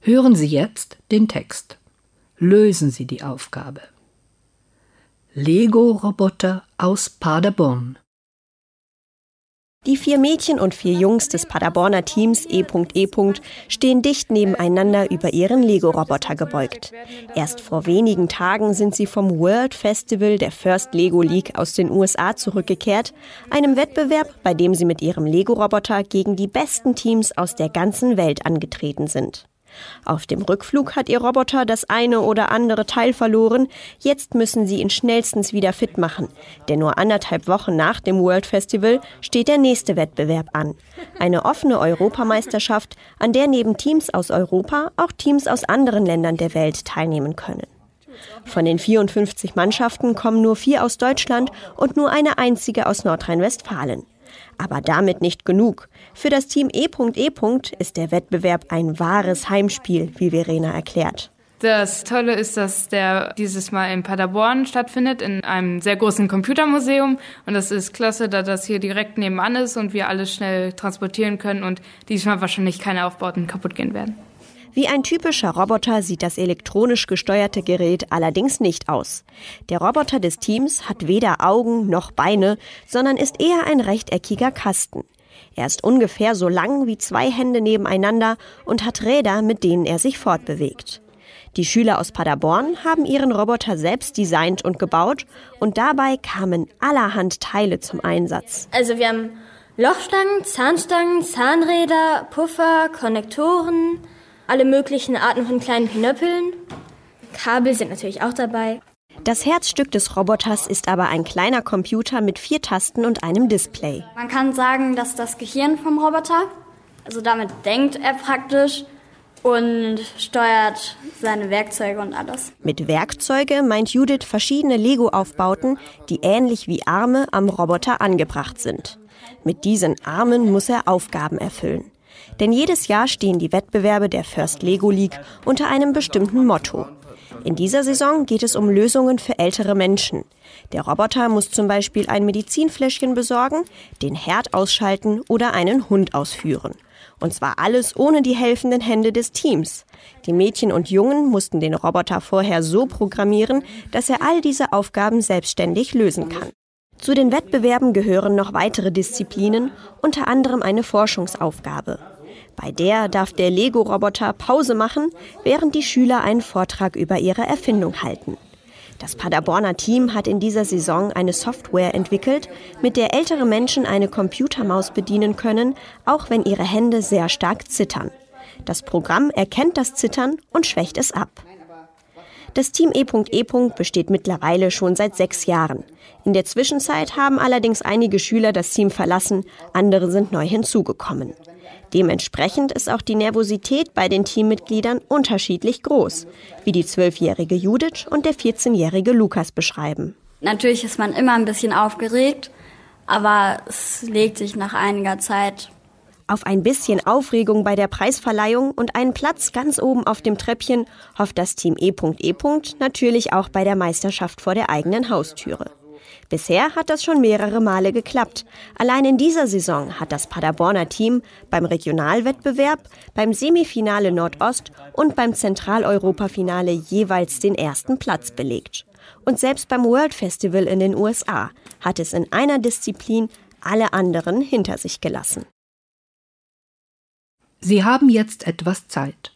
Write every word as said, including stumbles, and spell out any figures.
Hören Sie jetzt den Text. Lösen Sie die Aufgabe. Lego-Roboter aus Paderborn. Die vier Mädchen und vier Jungs des Paderborner Teams E E stehen dicht nebeneinander über ihren Lego-Roboter gebeugt. Erst vor wenigen Tagen sind sie vom World Festival der First Lego League aus den U S A zurückgekehrt, einem Wettbewerb, bei dem sie mit ihrem Lego-Roboter gegen die besten Teams aus der ganzen Welt angetreten sind. Auf dem Rückflug hat ihr Roboter das eine oder andere Teil verloren. Jetzt müssen sie ihn schnellstens wieder fit machen. Denn nur anderthalb Wochen nach dem World Festival steht der nächste Wettbewerb an. Eine offene Europameisterschaft, an der neben Teams aus Europa auch Teams aus anderen Ländern der Welt teilnehmen können. Von den vierundfünfzig Mannschaften kommen nur vier aus Deutschland und nur eine einzige aus Nordrhein-Westfalen. Aber damit nicht genug. Für das Team E E ist der Wettbewerb ein wahres Heimspiel, wie Verena erklärt. Das Tolle ist, dass der dieses Mal in Paderborn stattfindet, in einem sehr großen Computermuseum. Und das ist klasse, da das hier direkt nebenan ist und wir alles schnell transportieren können und diesmal wahrscheinlich keine Aufbauten kaputt gehen werden. Wie ein typischer Roboter sieht das elektronisch gesteuerte Gerät allerdings nicht aus. Der Roboter des Teams hat weder Augen noch Beine, sondern ist eher ein rechteckiger Kasten. Er ist ungefähr so lang wie zwei Hände nebeneinander und hat Räder, mit denen er sich fortbewegt. Die Schüler aus Paderborn haben ihren Roboter selbst designt und gebaut und dabei kamen allerhand Teile zum Einsatz. Also wir haben Lochstangen, Zahnstangen, Zahnräder, Puffer, Konnektoren, alle möglichen Arten von kleinen Pinöppeln. Kabel sind natürlich auch dabei. Das Herzstück des Roboters ist aber ein kleiner Computer mit vier Tasten und einem Display. Man kann sagen, dass das Gehirn vom Roboter, also damit denkt er praktisch und steuert seine Werkzeuge und alles. Mit Werkzeuge meint Judith verschiedene Lego-Aufbauten, die ähnlich wie Arme am Roboter angebracht sind. Mit diesen Armen muss er Aufgaben erfüllen. Denn jedes Jahr stehen die Wettbewerbe der First Lego League unter einem bestimmten Motto. In dieser Saison geht es um Lösungen für ältere Menschen. Der Roboter muss zum Beispiel ein Medizinfläschchen besorgen, den Herd ausschalten oder einen Hund ausführen. Und zwar alles ohne die helfenden Hände des Teams. Die Mädchen und Jungen mussten den Roboter vorher so programmieren, dass er all diese Aufgaben selbstständig lösen kann. Zu den Wettbewerben gehören noch weitere Disziplinen, unter anderem eine Forschungsaufgabe. Bei der darf der Lego-Roboter Pause machen, während die Schüler einen Vortrag über ihre Erfindung halten. Das Paderborner Team hat in dieser Saison eine Software entwickelt, mit der ältere Menschen eine Computermaus bedienen können, auch wenn ihre Hände sehr stark zittern. Das Programm erkennt das Zittern und schwächt es ab. Das Team E E besteht mittlerweile schon seit sechs Jahren. In der Zwischenzeit haben allerdings einige Schüler das Team verlassen, andere sind neu hinzugekommen. Dementsprechend ist auch die Nervosität bei den Teammitgliedern unterschiedlich groß, wie die zwölfjährige Judith und der vierzehnjährige Lukas beschreiben. Natürlich ist man immer ein bisschen aufgeregt, aber es legt sich nach einiger Zeit. Auf ein bisschen Aufregung bei der Preisverleihung und einen Platz ganz oben auf dem Treppchen hofft das Team E E natürlich auch bei der Meisterschaft vor der eigenen Haustüre. Bisher hat das schon mehrere Male geklappt. Allein in dieser Saison hat das Paderborner Team beim Regionalwettbewerb, beim Semifinale Nordost und beim Zentraleuropafinale jeweils den ersten Platz belegt. Und selbst beim World Festival in den U S A hat es in einer Disziplin alle anderen hinter sich gelassen. Sie haben jetzt etwas Zeit.